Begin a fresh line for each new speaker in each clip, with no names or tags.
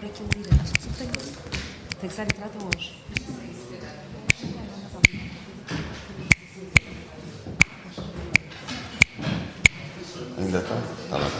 pôr aquilo direito. Tem que ser entrada hoje.
Ainda está? Está lá.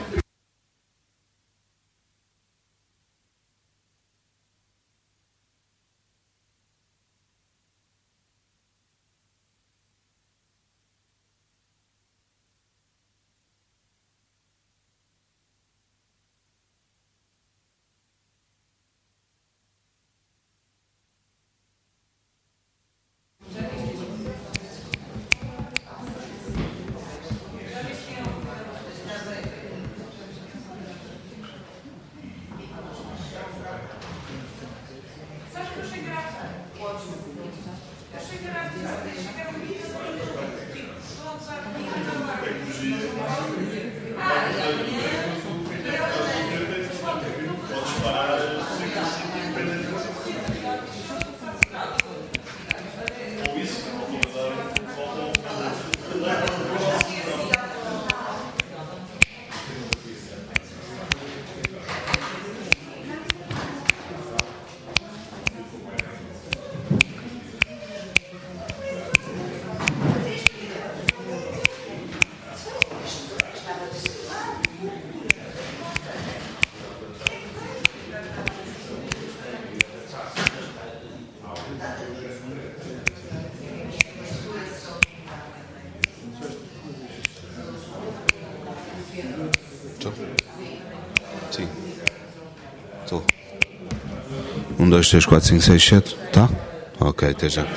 Estou? Sim. Estou. 1, 2, 3, 4, 5, 6, 7. Tá? Ok, até já.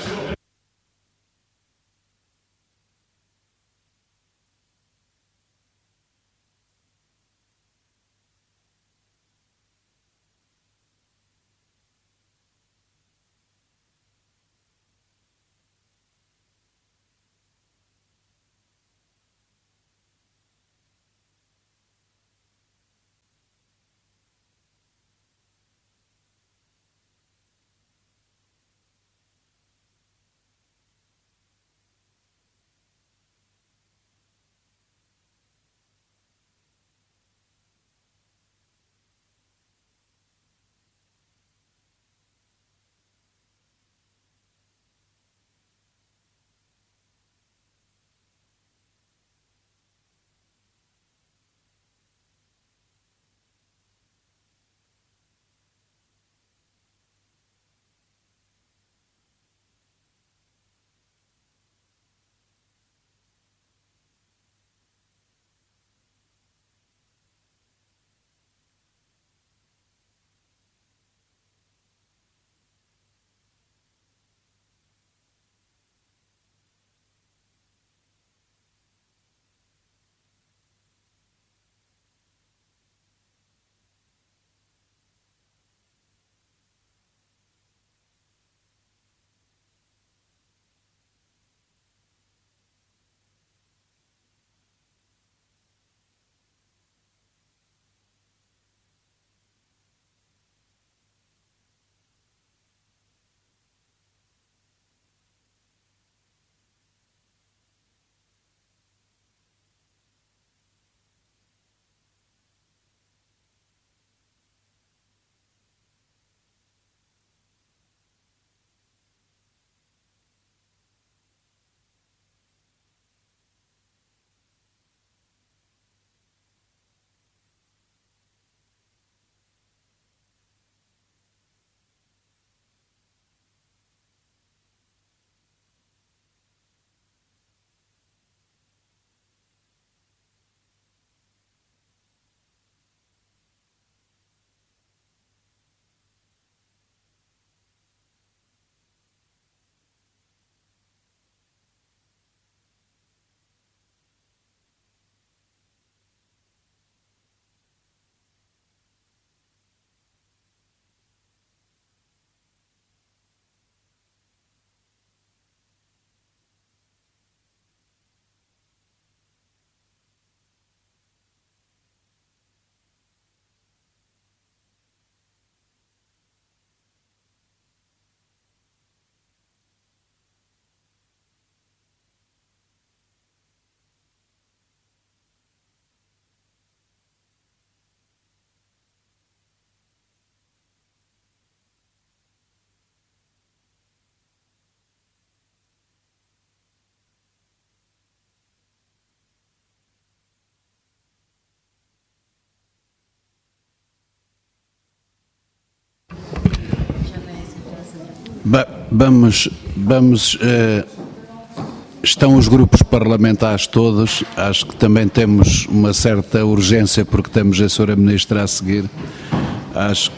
Estão os grupos parlamentares todos. Acho que também temos uma certa urgência porque temos a Sra. Ministra a seguir. Acho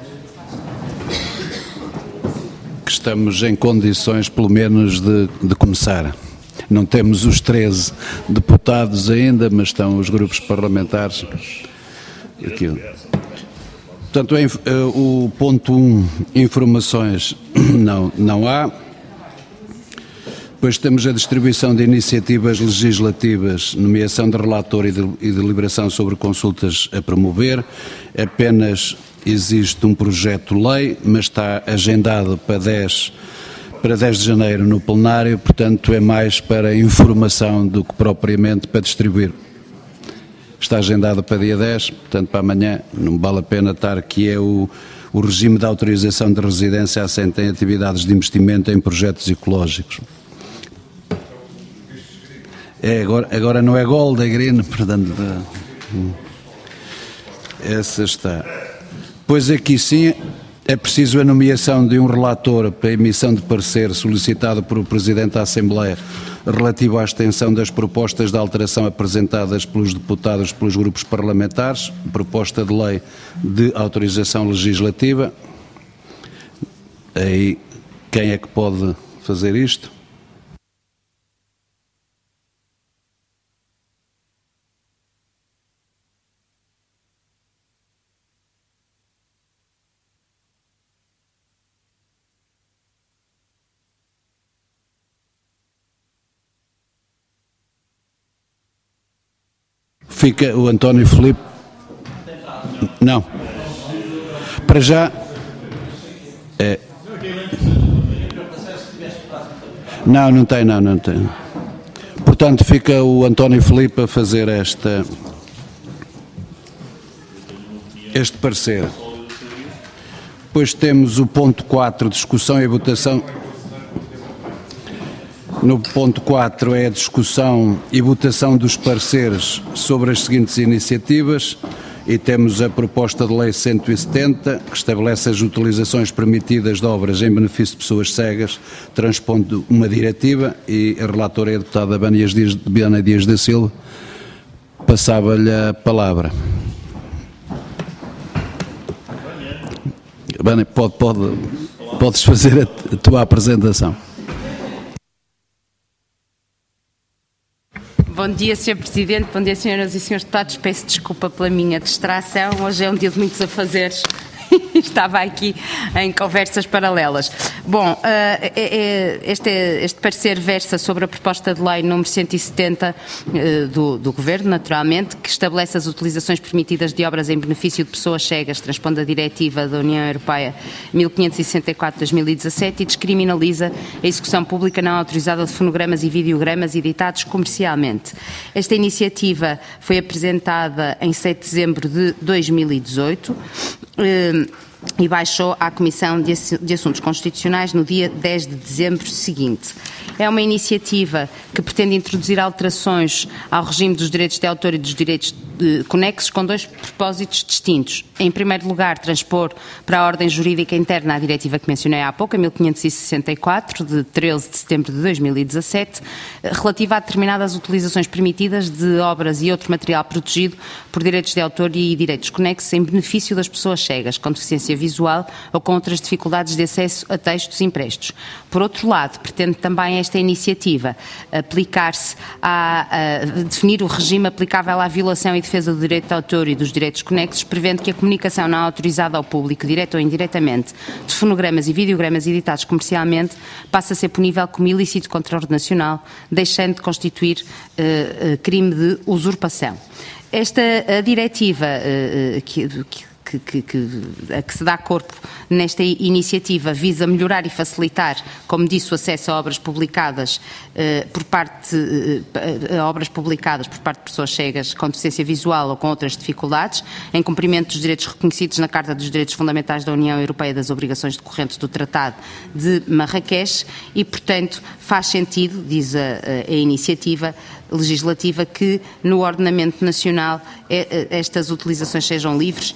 que estamos em condições, pelo menos, de começar. Não temos os 13 deputados ainda, mas estão os grupos parlamentares. Aquilo. Portanto, o ponto 1, informações, não há. Depois temos a distribuição de iniciativas legislativas, nomeação de relator e deliberação sobre consultas a promover. Apenas existe um projeto de lei, mas está agendado para 10 de janeiro no plenário, portanto é mais para informação do que propriamente para distribuir. Está agendado para dia 10, portanto para amanhã, não vale a pena estar, que é o regime de autorização de residência assente em atividades de investimento em projetos ecológicos. Agora não é gold, é green, portanto, essa está. Pois aqui sim, é preciso a nomeação de um relator para a emissão de parecer solicitado por o Presidente da Assembleia relativo à extensão das propostas de alteração apresentadas pelos deputados pelos grupos parlamentares, proposta de lei de autorização legislativa. Aí, quem é que pode fazer isto? Fica o António Filipe. Não. Para já. Não tem. Portanto, fica o António Filipe a fazer este parecer. Depois temos o ponto 4, discussão e votação. No ponto 4 é a discussão e votação dos pareceres sobre as seguintes iniciativas, e temos a proposta de lei 170, que estabelece as utilizações permitidas de obras em benefício de pessoas cegas, transpondo uma diretiva, e a relatora é a deputada Biana Dias da Silva. Passava-lhe a palavra. Biana, podes fazer a tua apresentação.
Bom dia, Sr. Presidente, bom dia, Senhoras e Senhores Deputados. Peço desculpa pela minha distração, hoje é um dia de muitos afazeres. Estava aqui em conversas paralelas. Bom, este parecer versa sobre a proposta de lei número 170 do Governo, naturalmente, que estabelece as utilizações permitidas de obras em benefício de pessoas cegas, transpondo a diretiva da União Europeia 1564/2017 e descriminaliza a execução pública não autorizada de fonogramas e videogramas editados comercialmente. Esta iniciativa foi apresentada em 7 de dezembro de 2018, e baixou à Comissão de Assuntos Constitucionais no dia 10 de dezembro seguinte. É uma iniciativa que pretende introduzir alterações ao regime dos direitos de autor e dos direitos conexos com dois propósitos distintos. Em primeiro lugar, transpor para a ordem jurídica interna a diretiva que mencionei há pouco, a 1564, de 13 de setembro de 2017, relativa a determinadas utilizações permitidas de obras e outro material protegido por direitos de autor e direitos conexos em benefício das pessoas cegas, com deficiência visual ou com outras dificuldades de acesso a textos impressos. Por outro lado, pretende também esta iniciativa aplicar-se definir o regime aplicável à violação e defesa do direito de autor e dos direitos conexos, prevendo que a comunicação não autorizada ao público, direta ou indiretamente, de fonogramas e videogramas editados comercialmente, passa a ser punível como ilícito contraordenacional, deixando de constituir crime de usurpação. Esta diretiva a que se dá corpo nesta iniciativa visa melhorar e facilitar, como disse, o acesso a obras publicadas por parte de pessoas cegas com deficiência visual ou com outras dificuldades, em cumprimento dos direitos reconhecidos na Carta dos Direitos Fundamentais da União Europeia e das obrigações decorrentes do Tratado de Marrakech e, portanto, faz sentido, diz a iniciativa legislativa, que no ordenamento nacional estas utilizações sejam livres e que, por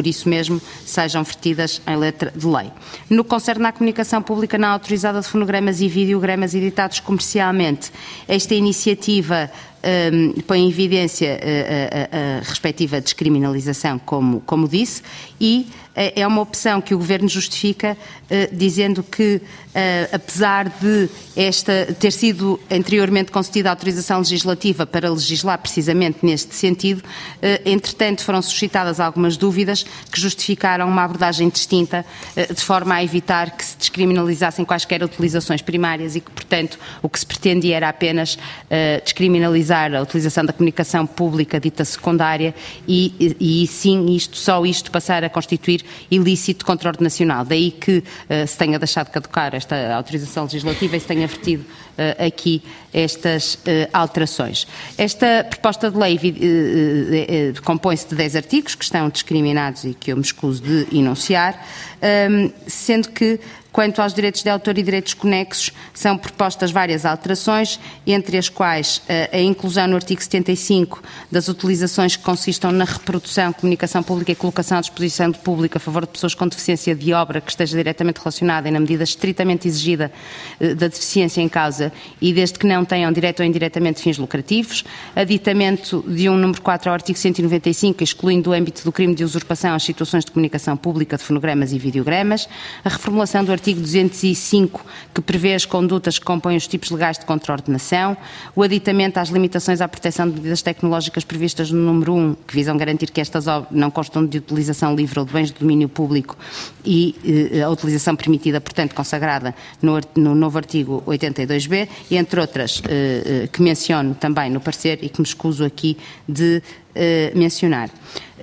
isso mesmo, sejam vertidas em letra de lei. No que concerne à comunicação pública não autorizada de fonogramas e videogramas editados comercialmente, esta iniciativa põe em evidência a respectiva descriminalização, como disse, e é uma opção que o Governo justifica dizendo que, apesar de esta ter sido anteriormente concedida autorização legislativa para legislar precisamente neste sentido, entretanto foram suscitadas algumas dúvidas que justificaram uma abordagem distinta, de forma a evitar que se descriminalizassem quaisquer utilizações primárias e que, portanto, o que se pretendia era apenas descriminalizar a utilização da comunicação pública dita secundária e sim, só isto passar a constituir ilícito de controle nacional. Daí que se tenha deixado de caducar esta autorização legislativa e se tenha vertido aqui estas alterações. Esta proposta de lei compõe-se de 10 artigos que estão discriminados e que eu me escuso de enunciar, sendo que, quanto aos direitos de autor e direitos conexos, são propostas várias alterações, entre as quais a inclusão no artigo 75 das utilizações que consistam na reprodução, comunicação pública e colocação à disposição do público a favor de pessoas com deficiência de obra que esteja diretamente relacionada e na medida estritamente exigida da deficiência em causa e desde que não tenham direto ou indiretamente fins lucrativos, aditamento de um número 4 ao artigo 195, excluindo do âmbito do crime de usurpação as situações de comunicação pública de fonogramas e videogramas, a reformulação do artigo 205, que prevê as condutas que compõem os tipos legais de contraordenação, o aditamento às limitações à proteção de medidas tecnológicas previstas no número 1, que visam garantir que estas obras não constam de utilização livre ou de bens de domínio público e a utilização permitida, portanto, consagrada no novo artigo 82b, e entre outras que menciono também no parecer e que me escuso aqui de mencionar.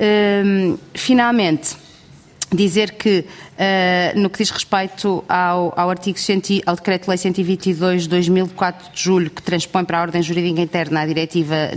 Finalmente, dizer que, no que diz respeito ao Decreto-Lei 122 de 2004 de julho, que transpõe para a ordem jurídica interna a Diretiva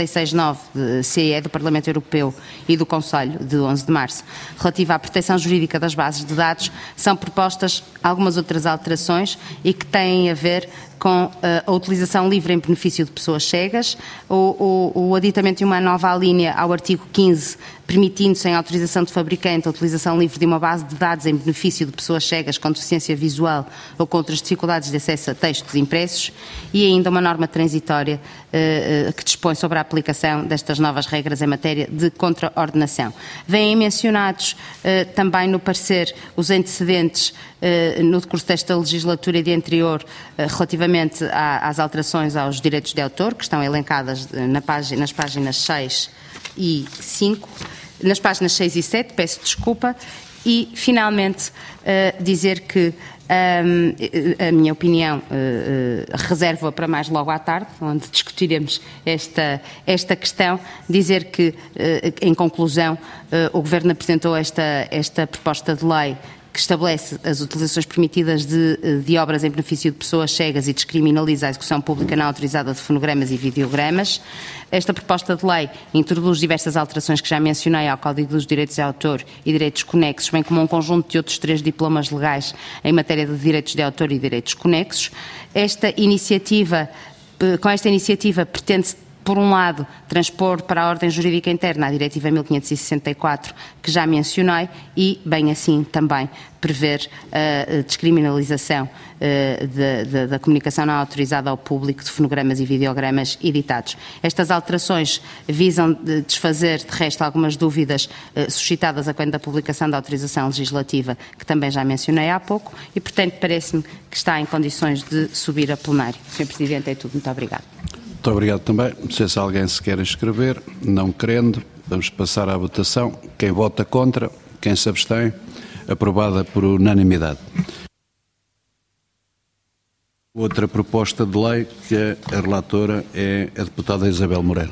96/9/CE do Parlamento Europeu e do Conselho, de 11 de março, relativa à proteção jurídica das bases de dados, são propostas algumas outras alterações e que têm a ver com a utilização livre em benefício de pessoas cegas, o aditamento de uma nova alínea ao artigo 15, permitindo, sem autorização de fabricante, a utilização livre de uma base de dados em benefício de pessoas cegas com deficiência visual ou com outras dificuldades de acesso a textos impressos, e ainda uma norma transitória que dispõe sobre a aplicação destas novas regras em matéria de contraordenação. Vêm mencionados também no parecer os antecedentes no decurso desta legislatura e de anterior relativamente às alterações aos direitos de autor, que estão elencadas nas páginas 6 e 5, nas páginas 6 e 7, peço desculpa, e finalmente dizer que a minha opinião reservo-a para mais logo à tarde, onde discutiremos esta questão, dizer que, em conclusão, o Governo apresentou esta proposta de lei que estabelece as utilizações permitidas de obras em benefício de pessoas cegas e descriminaliza a execução pública não autorizada de fonogramas e videogramas. Esta proposta de lei introduz diversas alterações que já mencionei ao Código dos Direitos de Autor e Direitos Conexos, bem como um conjunto de outros 3 diplomas legais em matéria de direitos de autor e direitos conexos. Com esta iniciativa pretende-se, por um lado, transpor para a ordem jurídica interna a Diretiva 1564, que já mencionei, e, bem assim, também prever a descriminalização da comunicação não autorizada ao público de fonogramas e videogramas editados. Estas alterações visam desfazer, de resto, algumas dúvidas suscitadas a quando da publicação da autorização legislativa, que também já mencionei há pouco, e, portanto, parece-me que está em condições de subir a plenário. Sr. Presidente, é tudo. Muito obrigado.
Muito obrigado também. Não sei se alguém se quer inscrever. Não querendo, vamos passar à votação. Quem vota contra, quem se abstém, aprovada por unanimidade. Outra proposta de lei, que a relatora é a deputada Isabel Moreira.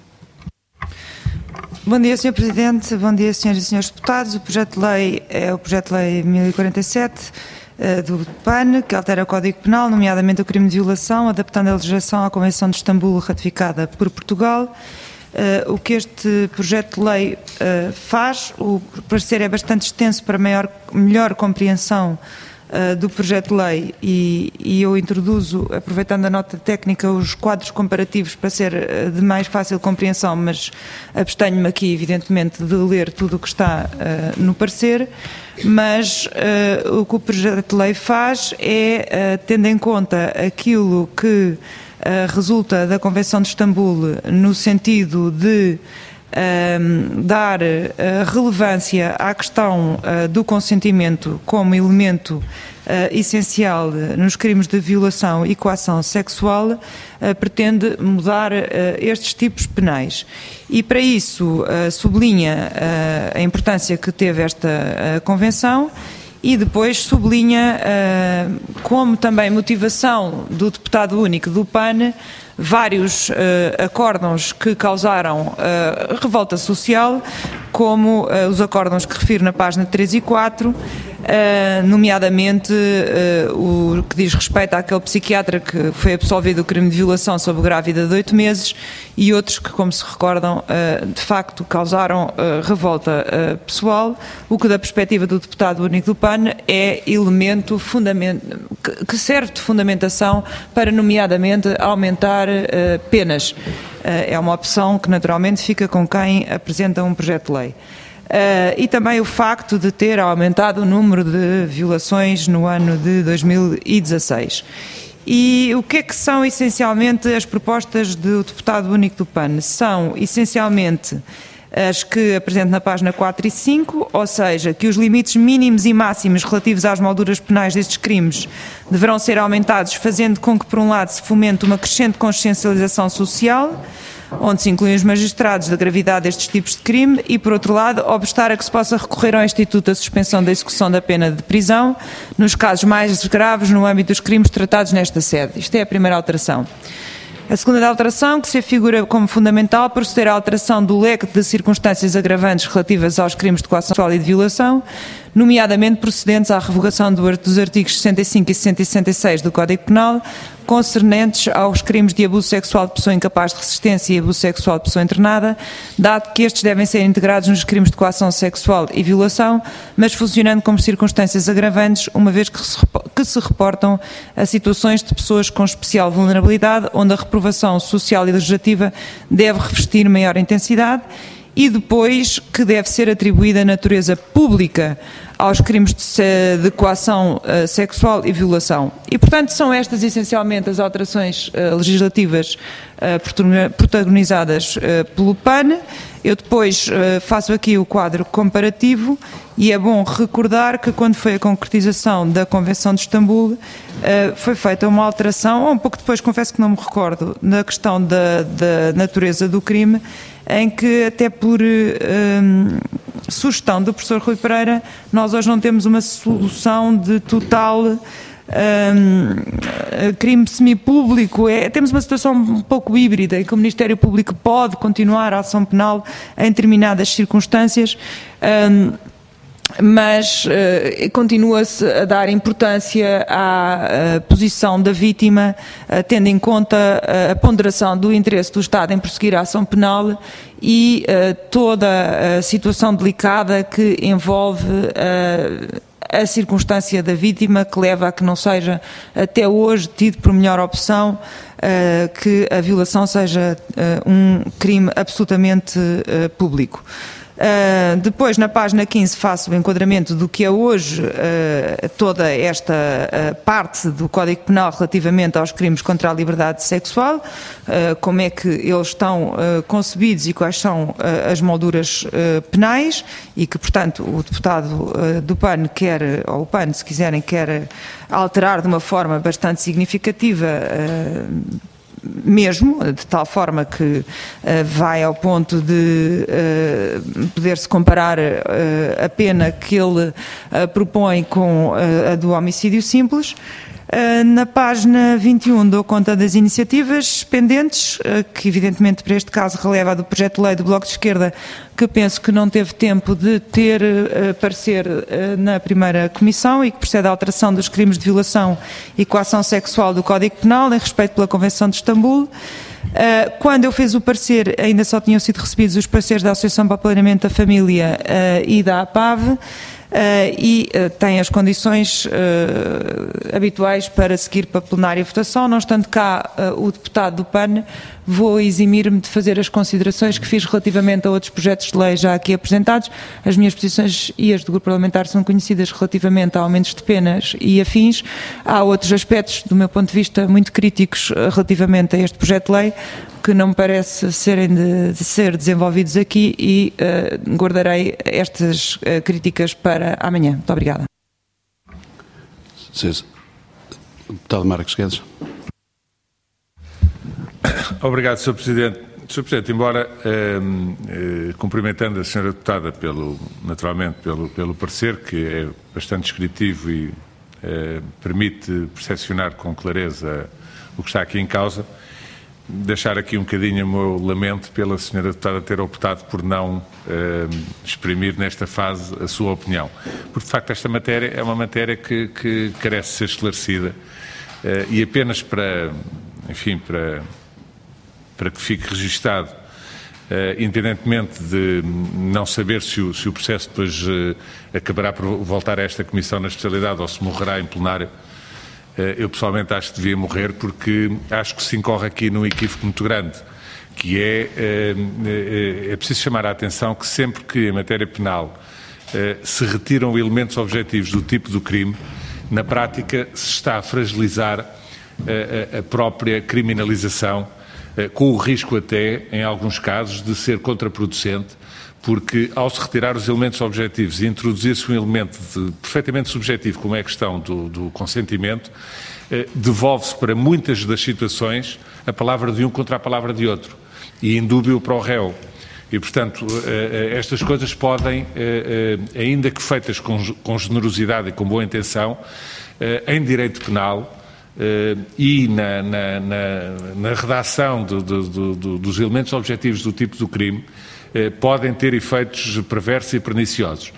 Bom dia, Sr. Presidente. Bom dia, Sras. e Srs. deputados. O projeto de lei é o projeto de lei 1047, do PAN, que altera o Código Penal, nomeadamente o crime de violação, adaptando a legislação à Convenção de Istambul, ratificada por Portugal. O que este projeto de lei faz, o parecer é bastante extenso para melhor compreensão do projeto de lei e eu introduzo, aproveitando a nota técnica, os quadros comparativos para ser de mais fácil compreensão, mas abstenho-me aqui, evidentemente, de ler tudo o que está no parecer, mas o que o projeto de lei faz é, tendo em conta aquilo que resulta da Convenção de Istambul, no sentido de dar relevância à questão do consentimento como elemento essencial nos crimes de violação e coação sexual, pretende mudar estes tipos penais. E para isso sublinha a importância que teve esta Convenção e depois sublinha como também motivação do deputado único do PAN vários acórdãos que causaram revolta social, como os acórdãos que refiro na página 3 e 4, nomeadamente o que diz respeito àquele psiquiatra que foi absolvido do crime de violação sobre grávida de 8 meses e outros que, como se recordam, de facto causaram revolta pessoal, o que da perspectiva do deputado único do PAN é elemento que serve de fundamentação para, nomeadamente, aumentar penas. É uma opção que naturalmente fica com quem apresenta um projeto de lei. E também o facto de ter aumentado o número de violações no ano de 2016. E o que é que são essencialmente as propostas do deputado único do PAN? São essencialmente as que apresento na página 4 e 5, ou seja, que os limites mínimos e máximos relativos às molduras penais destes crimes deverão ser aumentados, fazendo com que, por um lado, se fomente uma crescente consciencialização social, onde se incluem os magistrados da gravidade destes tipos de crime e, por outro lado, obstar a que se possa recorrer ao Instituto da Suspensão da Execução da Pena de Prisão nos casos mais graves no âmbito dos crimes tratados nesta sede. Isto é a primeira alteração. A segunda alteração, que se afigura como fundamental, proceder à alteração do leque de circunstâncias agravantes relativas aos crimes de coação sexual e de violação, nomeadamente procedentes à revogação dos artigos 65 e 166 do Código Penal, concernentes aos crimes de abuso sexual de pessoa incapaz de resistência e abuso sexual de pessoa internada, dado que estes devem ser integrados nos crimes de coação sexual e violação, mas funcionando como circunstâncias agravantes, uma vez que se reportam a situações de pessoas com especial vulnerabilidade, onde a reprovação social e legislativa deve revestir maior intensidade, e depois que deve ser atribuída natureza pública aos crimes de coação sexual e violação. E, portanto, são estas essencialmente as alterações legislativas protagonizadas pelo PAN. Eu depois faço aqui o quadro comparativo e é bom recordar que quando foi a concretização da Convenção de Istambul foi feita uma alteração, ou um pouco depois, confesso que não me recordo, na questão da natureza do crime, em que até por sugestão do professor Rui Pereira, nós hoje não temos uma solução de total crime semipúblico. Temos uma situação um pouco híbrida em que o Ministério Público pode continuar a ação penal em determinadas circunstâncias, mas continua-se a dar importância à posição da vítima, tendo em conta a ponderação do interesse do Estado em prosseguir a ação penal e toda a situação delicada que envolve a circunstância da vítima, que leva a que não seja até hoje tido por melhor opção que a violação seja um crime absolutamente público. Depois, na página 15, faço o enquadramento do que é hoje toda esta parte do Código Penal relativamente aos crimes contra a liberdade sexual, como é que eles estão concebidos e quais são as molduras penais e que, portanto, o deputado do PAN quer, ou o PAN, se quiserem, quer alterar de uma forma bastante significativa mesmo, de tal forma que vai ao ponto de poder-se comparar a pena que ele propõe com a do homicídio simples. Na página 21 dou conta das iniciativas pendentes, que evidentemente para este caso releva a do projeto de lei do Bloco de Esquerda, que penso que não teve tempo de ter parecer na primeira comissão e que procede à alteração dos crimes de violação e coação sexual do Código Penal em respeito pela Convenção de Istambul. Quando eu fiz o parecer, ainda só tinham sido recebidos os pareceres da Associação para o Planeamento da Família e da APAV. e tem as condições habituais para seguir para a plenária votação. Não estando cá o deputado do PAN, vou eximir-me de fazer as considerações que fiz relativamente a outros projetos de lei já aqui apresentados. As minhas posições e as do grupo parlamentar são conhecidas relativamente a aumentos de penas e afins. Há outros aspectos, do meu ponto de vista, muito críticos relativamente a este projeto de lei, que não me parece serem de ser desenvolvidos aqui, e guardarei estas críticas para amanhã. Muito obrigada.
Deputado Marques Guedes.
Obrigado, Sr. Presidente. Sr. Presidente, embora cumprimentando a Sra. Deputada naturalmente pelo parecer, que é bastante descritivo e permite percepcionar com clareza o que está aqui em causa, deixar aqui um bocadinho o meu lamento pela Sra. Deputada ter optado por não exprimir nesta fase a sua opinião. Porque, de facto, esta matéria é uma matéria que carece de ser esclarecida e apenas para que fique registado, independentemente de não saber se o processo depois acabará por voltar a esta Comissão na especialidade ou se morrerá em plenário, eu pessoalmente acho que devia morrer, porque acho que se incorre aqui num equívoco muito grande, que é preciso chamar a atenção que sempre que em matéria penal se retiram elementos objetivos do tipo do crime, na prática se está a fragilizar a própria criminalização, com o risco até, em alguns casos, de ser contraproducente, porque ao se retirar os elementos objetivos e introduzir-se um elemento perfeitamente subjetivo, como é a questão do consentimento, devolve-se para muitas das situações a palavra de um contra a palavra de outro, e indúbio para o réu. E, portanto, estas coisas podem, ainda que feitas com generosidade e com boa intenção, em direito penal, e na redação dos elementos objetivos do tipo do crime, podem ter efeitos perversos e perniciosos.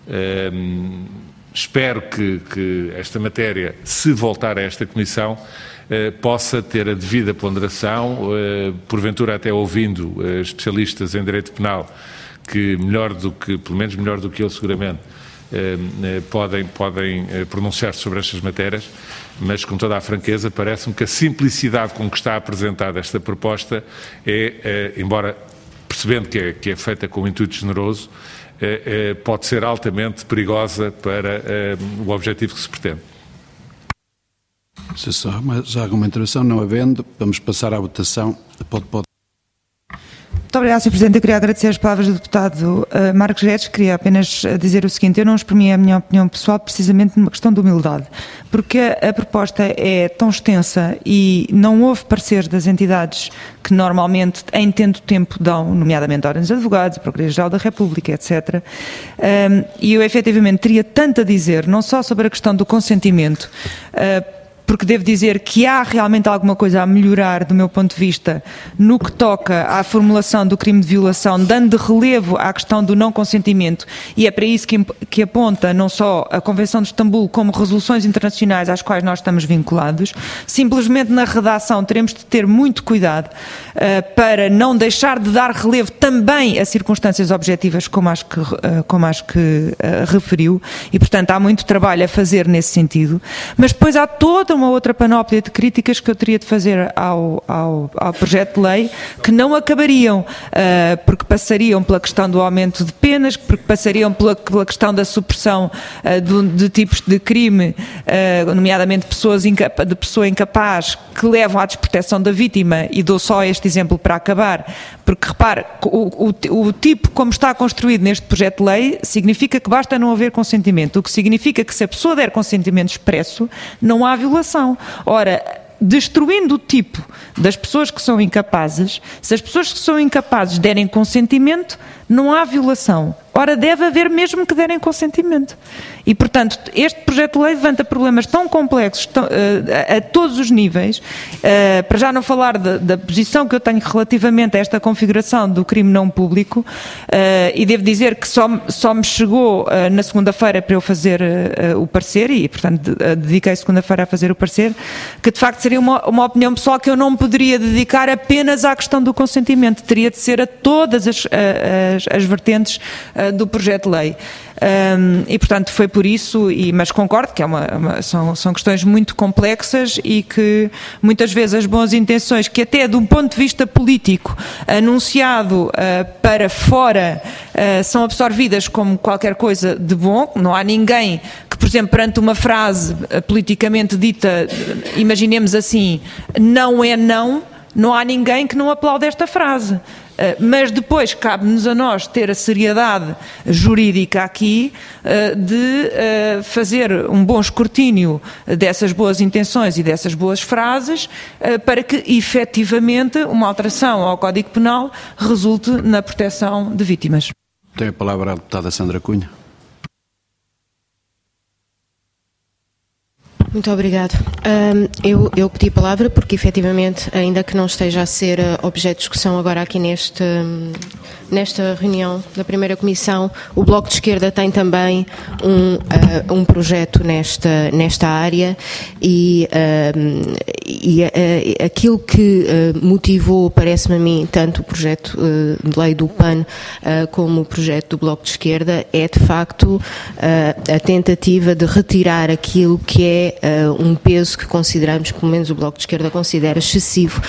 Espero que esta matéria, se voltar a esta Comissão, possa ter a devida ponderação, porventura até ouvindo especialistas em direito penal, que pelo menos melhor do que eu seguramente, podem pronunciar-se sobre estas matérias, mas com toda a franqueza parece-me que a simplicidade com que está apresentada esta proposta embora percebendo que é feita com um intuito generoso, pode ser altamente perigosa para o objetivo que se pretende.
Se já há alguma intervenção, não havendo, vamos passar à votação.
Muito obrigada, Sr. Presidente. Eu queria agradecer as palavras do deputado Marques Guedes. Queria apenas dizer o seguinte: eu não exprimi a minha opinião pessoal precisamente numa questão de humildade, porque a proposta é tão extensa e não houve pareceres das entidades que normalmente, em tendo tempo, dão, nomeadamente a Ordem dos Advogados, a Procuradoria-Geral da República, etc. E eu, efetivamente, teria tanto a dizer, não só sobre a questão do consentimento, porque devo dizer que há realmente alguma coisa a melhorar, do meu ponto de vista, no que toca à formulação do crime de violação, dando relevo à questão do não consentimento, e é para isso que aponta não só a Convenção de Istambul, como resoluções internacionais às quais nós estamos vinculados. Simplesmente na redação teremos de ter muito cuidado para não deixar de dar relevo também a circunstâncias objetivas, como acho que referiu, e portanto há muito trabalho a fazer nesse sentido, mas depois há toda uma outra panóplia de críticas que eu teria de fazer ao projeto de lei, que não acabariam, porque passariam pela questão do aumento de penas, porque passariam pela questão da supressão de tipos de crime, nomeadamente de pessoa incapaz, que levam à desproteção da vítima, e dou só este exemplo para acabar, porque repare, o tipo como está construído neste projeto de lei significa que basta não haver consentimento, o que significa que se a pessoa der consentimento expresso, não há violação. Ora, destruindo o tipo das pessoas que são incapazes, se as pessoas que são incapazes derem consentimento, não há violação. Ora, deve haver mesmo que derem consentimento. E, portanto, este projeto de lei levanta problemas tão complexos a todos os níveis, para já não falar da posição que eu tenho relativamente a esta configuração do crime não público, e devo dizer que só me chegou na segunda-feira para eu fazer o parecer, e, portanto, dediquei segunda-feira a fazer o parecer, que de facto seria uma opinião pessoal que eu não me poderia dedicar apenas à questão do consentimento, teria de ser a todas as vertentes do projeto de lei. E, portanto, foi por isso, mas concordo que são questões muito complexas e que muitas vezes as boas intenções, que até de um ponto de vista político anunciado para fora, são absorvidas como qualquer coisa de bom. Não há ninguém que, por exemplo, perante uma frase politicamente dita, imaginemos assim, não é não, não há ninguém que não aplaude esta frase. Mas depois cabe-nos a nós ter a seriedade jurídica aqui de fazer um bom escrutínio dessas boas intenções e dessas boas frases para que efetivamente uma alteração ao Código Penal resulte na proteção de vítimas.
Tem a palavra a deputada Sandra Cunha.
Muito obrigado. Eu pedi a palavra porque, efetivamente, ainda que não esteja a ser objeto de discussão agora aqui nesta reunião da primeira comissão, o Bloco de Esquerda tem também um projeto nesta área e aquilo que motivou, parece-me a mim, tanto o projeto de lei do PAN como o projeto do Bloco de Esquerda é, de facto, a tentativa de retirar aquilo que é um peso que consideramos, pelo menos o Bloco de Esquerda considera excessivo,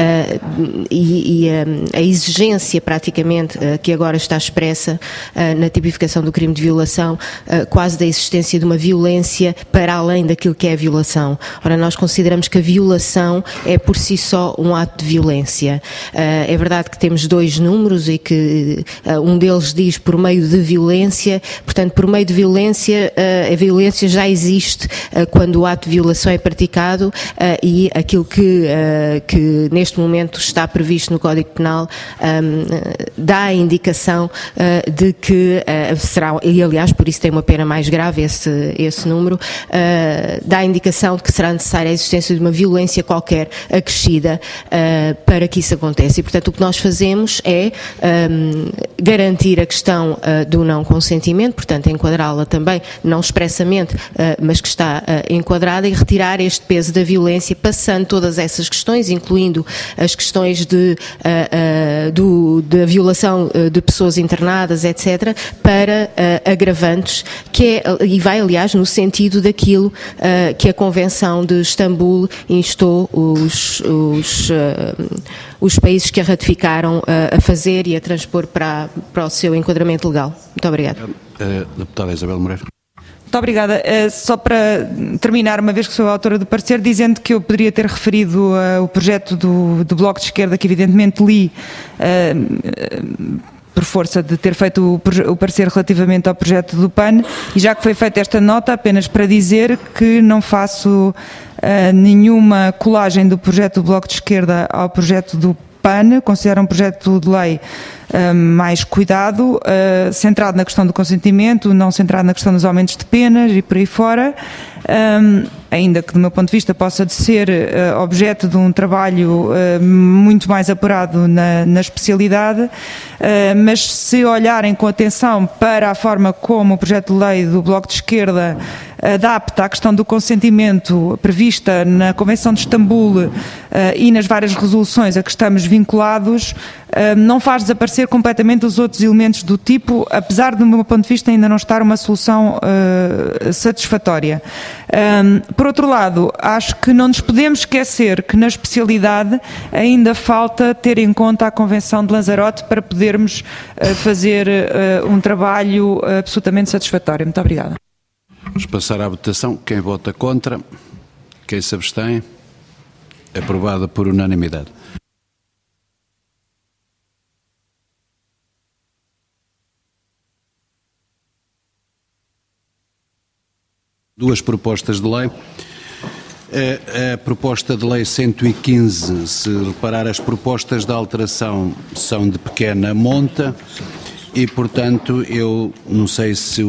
e a exigência praticamente que agora está expressa na tipificação do crime de violação, quase da existência de uma violência para além daquilo que é a violação. Ora, nós consideramos que a violação é por si só um ato de violência. É verdade que temos dois números e que um deles diz por meio de violência, portanto, por meio de violência, a violência já existe quando o ato de violação é praticado, e aquilo que neste momento está previsto no Código Penal dá a indicação de que será, e aliás por isso tem uma pena mais grave esse número, dá a indicação de que será necessária a existência de uma violência qualquer acrescida para que isso aconteça. E portanto o que nós fazemos é garantir a questão do não consentimento, portanto enquadrá-la também, não expressamente, mas que está enquadrada, e retirar este peso da violência, passando todas essas questões, incluindo as questões da violação de pessoas internadas, etc., para agravantes, e vai, aliás, no sentido daquilo que a Convenção de Istambul instou os países que a ratificaram a fazer e a transpor para o seu enquadramento legal. Muito obrigada.
Deputada Isabel Moreira.
Muito obrigada. Só para terminar, uma vez que sou a autora do parecer, dizendo que eu poderia ter referido o projeto do Bloco de Esquerda, que evidentemente li por força de ter feito o parecer relativamente ao projeto do PAN, e já que foi feita esta nota, apenas para dizer que não faço nenhuma colagem do projeto do Bloco de Esquerda ao projeto do PAN, considero um projeto de lei mais cuidado, centrado na questão do consentimento, não centrado na questão dos aumentos de penas e por aí fora, ainda que do meu ponto de vista possa ser objeto de um trabalho muito mais apurado na especialidade, mas se olharem com atenção para a forma como o projeto de lei do Bloco de Esquerda adapta a questão do consentimento prevista na Convenção de Istambul e nas várias resoluções a que estamos vinculados, não faz desaparecer completamente os outros elementos do tipo, apesar do meu ponto de vista ainda não estar uma solução satisfatória. Por outro lado, acho que não nos podemos esquecer que na especialidade ainda falta ter em conta a Convenção de Lanzarote para podermos fazer um trabalho absolutamente satisfatório. Muito obrigada.
Vamos passar à votação. Quem vota contra? Quem se abstém? Aprovada por unanimidade. Duas propostas de lei. A proposta de lei 115, se reparar, as propostas de alteração são de pequena monta e, portanto, eu não sei se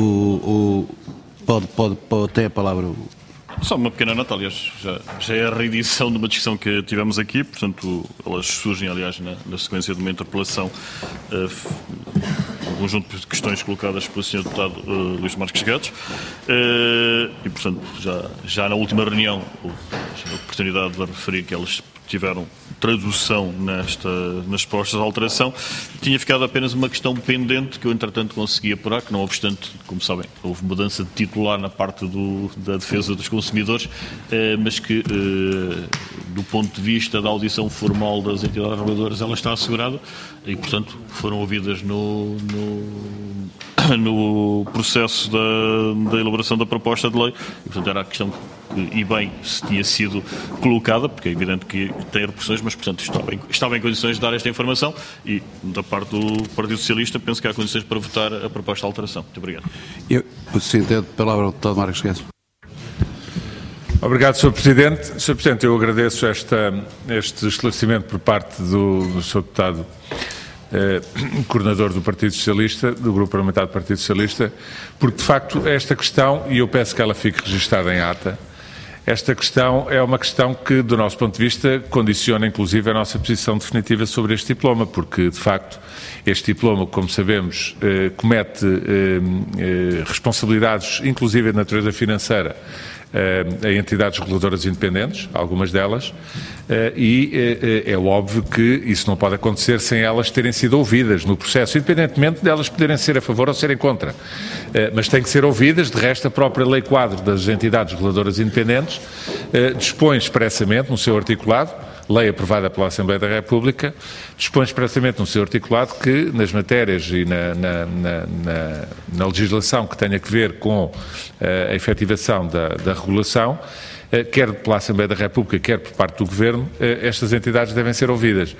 pode ter a palavra.
Só uma pequena nota, aliás, já é a reedição de uma discussão que tivemos aqui, portanto, elas surgem, aliás, na sequência de uma interpelação, um conjunto de questões colocadas pelo Sr. Deputado Luís Marques Guedes, e, portanto, já na última reunião houve a oportunidade de referir que elas tiveram tradução nas propostas de alteração. Tinha ficado apenas uma questão pendente que eu, entretanto, consegui apurar, que não obstante, como sabem, houve mudança de titular na parte da defesa dos consumidores, mas que, do ponto de vista da audição formal das entidades reguladoras, ela está assegurada e, portanto, foram ouvidas no processo da elaboração da proposta de lei. E, portanto, era a questão e bem se tinha sido colocada, porque é evidente que tem repressões, mas, portanto, estava em condições de dar esta informação e, da parte do Partido Socialista, penso que há condições para votar a proposta de alteração. Muito obrigado.
Sim, tenho a palavra ao deputado Marcos Guedes.
Obrigado, Sr. Presidente. Sr. Presidente, eu agradeço este esclarecimento por parte do Sr. Deputado coordenador do Partido Socialista, do Grupo Parlamentar do Partido Socialista, porque, de facto, esta questão, e eu peço que ela fique registada em ata, esta questão é uma questão que, do nosso ponto de vista, condiciona, inclusive, a nossa posição definitiva sobre este diploma, porque, de facto, este diploma, como sabemos, comete responsabilidades, inclusive de natureza financeira, a entidades reguladoras independentes, algumas delas, e é óbvio que isso não pode acontecer sem elas terem sido ouvidas no processo, independentemente de elas poderem ser a favor ou serem contra. Mas têm que ser ouvidas, de resto, a própria Lei Quadro das entidades reguladoras independentes dispõe expressamente no seu articulado, lei aprovada pela Assembleia da República, dispõe expressamente no seu articulado que nas matérias e na legislação que tenha que ver com a efetivação da regulação, quer pela Assembleia da República, quer por parte do Governo, estas entidades devem ser ouvidas.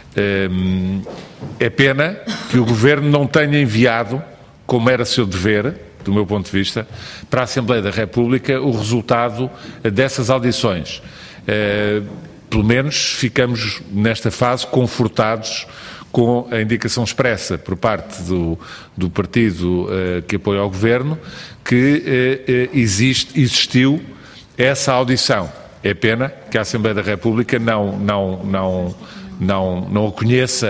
É pena que o Governo não tenha enviado, como era seu dever, do meu ponto de vista, para a Assembleia da República o resultado dessas audições. Pelo menos ficamos, nesta fase, confortados com a indicação expressa por parte do partido que apoia o Governo que existiu essa audição. É pena que a Assembleia da República não a conheça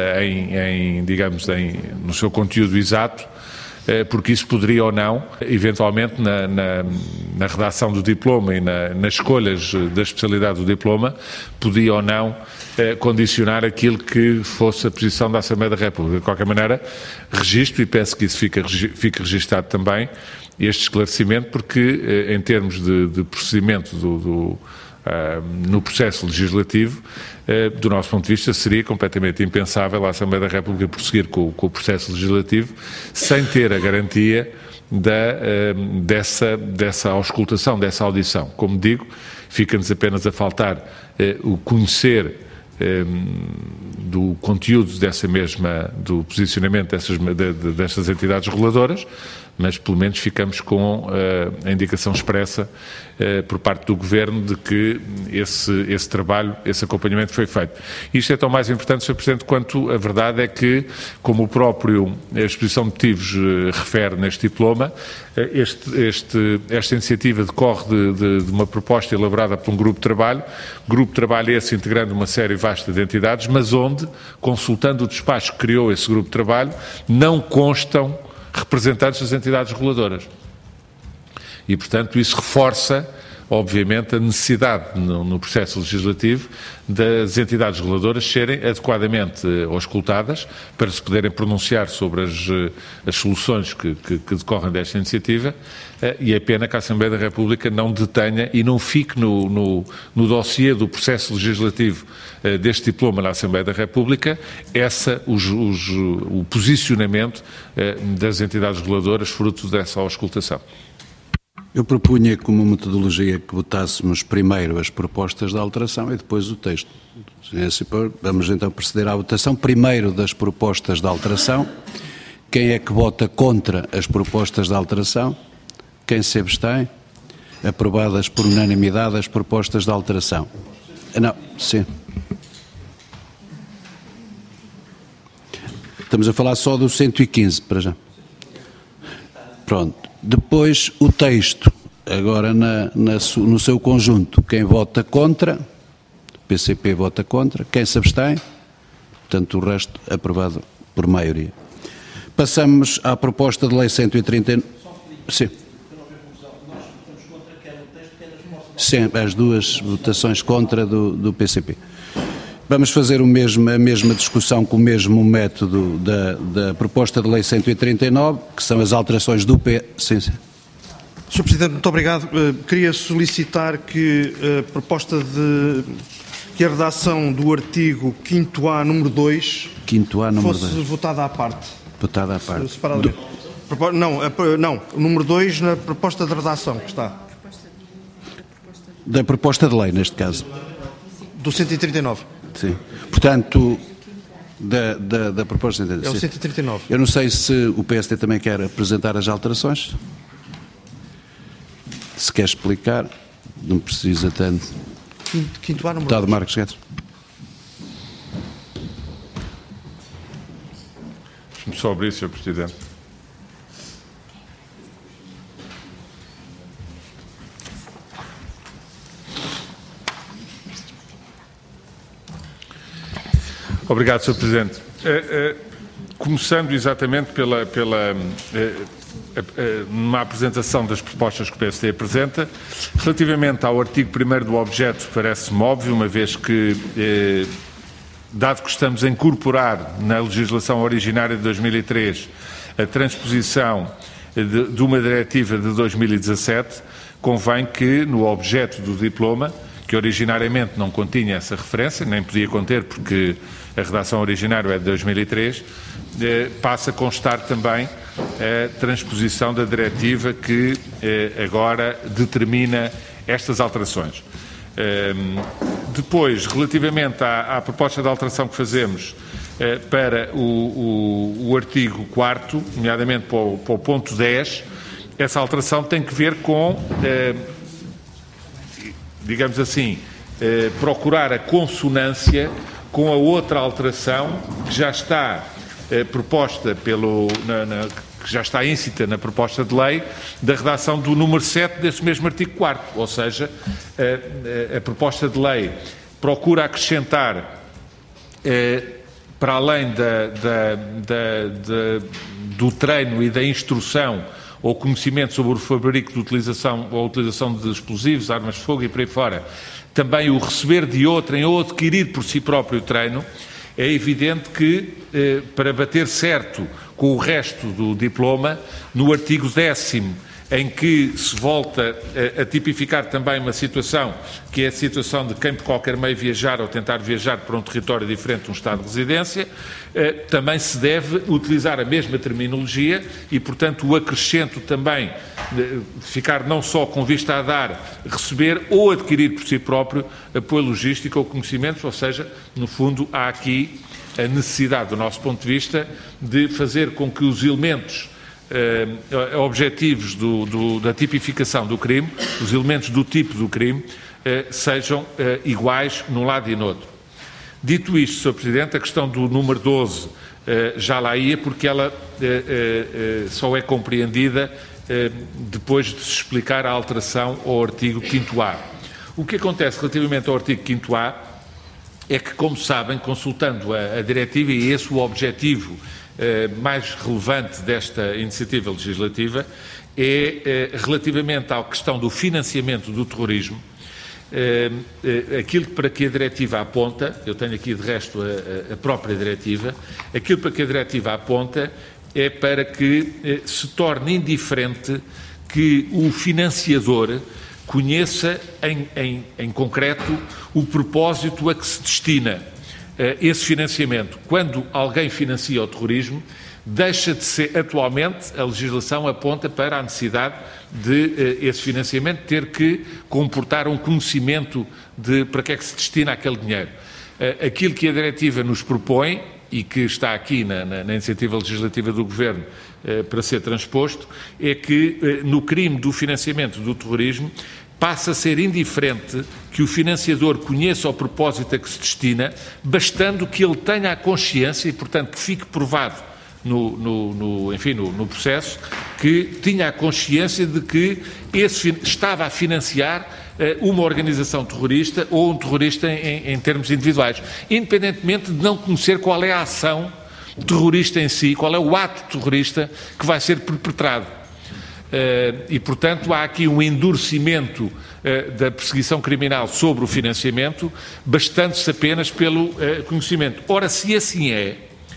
no seu conteúdo exato, porque isso poderia ou não, eventualmente, na redação do diploma e nas escolhas da especialidade do diploma, podia ou não condicionar aquilo que fosse a posição da Assembleia da República. De qualquer maneira, registro, e peço que isso fique registado também, este esclarecimento, porque em termos de procedimento no processo legislativo, do nosso ponto de vista, seria completamente impensável a Assembleia da República prosseguir com o processo legislativo sem ter a garantia dessa auscultação, dessa audição. Como digo, fica-nos apenas a faltar o conhecer do conteúdo do posicionamento destas entidades reguladoras, mas pelo menos ficamos com a indicação expressa por parte do Governo de que esse trabalho, esse acompanhamento foi feito. Isto é tão mais importante, Sr. Presidente, quanto a verdade é que, como a exposição de motivos refere neste diploma, esta iniciativa decorre de uma proposta elaborada por um grupo de trabalho esse integrando uma série vasta de entidades, mas onde, consultando o despacho que criou esse grupo de trabalho, não constam representantes das entidades reguladoras. E, portanto, isso reforça, obviamente, a necessidade no processo legislativo das entidades reguladoras serem adequadamente auscultadas para se poderem pronunciar sobre as soluções que decorrem desta iniciativa, e é pena que a Assembleia da República não detenha e não fique no dossiê do processo legislativo deste diploma na Assembleia da República o posicionamento das entidades reguladoras fruto dessa auscultação.
Eu propunha como metodologia que votássemos primeiro as propostas de alteração e depois o texto. Vamos então proceder à votação primeiro das propostas de alteração. Quem é que vota contra as propostas de alteração? Quem se abstém? Aprovadas por unanimidade as propostas de alteração. Não, sim. Estamos a falar só do 115 para já. Pronto. Depois o texto, agora no seu conjunto, quem vota contra, o PCP vota contra, quem se abstém, portanto o resto aprovado por maioria. Passamos à proposta de lei 130... Sim. sempre as duas votações contra do PCP. Vamos fazer a mesma discussão com o mesmo método da proposta de lei 139, que são as alterações do P. Sim.
Sr. Presidente, muito obrigado. Queria solicitar que a proposta que a redação do artigo 5º-A, número 2, fosse votada à parte.
Votada à parte.
Separadamente. Não, o número 2 na proposta de redação que está.
Da proposta de lei, neste caso.
Do 139.
Sim. Portanto, da proposta...
É o 139.
Eu não sei se o PSD também quer apresentar as alterações. Se quer explicar, não precisa tanto.
5º-A, número 2.
Deputado Marcos Guedes.
Deixe-me só abrir, Sr. Presidente. Obrigado, Sr. Presidente. Começando exatamente numa apresentação das propostas que o PSD apresenta, relativamente ao artigo 1º do objeto, parece-me óbvio, uma vez que, dado que estamos a incorporar na legislação originária de 2003 a transposição de uma diretiva de 2017, convém que no objeto do diploma, que originariamente não continha essa referência, nem podia conter porque a redação originária é de 2003, passa a constar também a transposição da diretiva que agora determina estas alterações. Depois, relativamente à proposta de alteração que fazemos para o artigo 4º, nomeadamente para o ponto 10, essa alteração tem que ver com, digamos assim, procurar a consonância com a outra alteração que já está proposta que já está íncita na proposta de lei da redação do número 7 desse mesmo artigo 4º, ou seja, a proposta de lei procura acrescentar, para além do treino e da instrução ou conhecimento sobre o fabrico de utilização ou utilização de explosivos, armas de fogo e por aí fora, também o receber de outrem ou adquirir por si próprio treino, é evidente que, para bater certo com o resto do diploma, no artigo 10º, em que se volta a tipificar também uma situação, que é a situação de quem por qualquer meio viajar ou tentar viajar para um território diferente de um estado de residência, também se deve utilizar a mesma terminologia e, portanto, o acrescento também de ficar não só com vista a dar, receber ou adquirir por si próprio apoio logístico ou conhecimentos, ou seja, no fundo, há aqui a necessidade, do nosso ponto de vista, de fazer com que os elementos objetivos da tipificação do crime, os elementos do tipo do crime, sejam iguais num lado e no outro. Dito isto, Sr. Presidente, a questão do número 12 já lá ia, porque ela só é compreendida depois de se explicar a alteração ao artigo 5º-A. O que acontece relativamente ao artigo 5º-A é que, como sabem, consultando a diretiva, e esse o objetivo mais relevante desta iniciativa legislativa, é relativamente à questão do financiamento do terrorismo, aquilo para que a diretiva aponta, eu tenho aqui de resto a própria diretiva, aquilo para que a diretiva aponta é para que se torne indiferente que o financiador conheça em concreto o propósito a que se destina esse financiamento. Quando alguém financia o terrorismo, deixa de ser, atualmente, a legislação aponta para a necessidade de esse financiamento ter que comportar um conhecimento de para que é que se destina aquele dinheiro. Aquilo que a diretiva nos propõe, e que está aqui na iniciativa legislativa do Governo para ser transposto, é que no crime do financiamento do terrorismo passa a ser indiferente que o financiador conheça o propósito a que se destina, bastando que ele tenha a consciência e, portanto, que fique provado no processo, que tinha a consciência de que estava a financiar uma organização terrorista ou um terrorista em termos individuais, independentemente de não conhecer qual é a ação terrorista em si, qual é o ato terrorista que vai ser perpetrado. e, portanto, há aqui um endurecimento da perseguição criminal sobre o financiamento, bastando-se apenas pelo conhecimento. Ora, se assim é,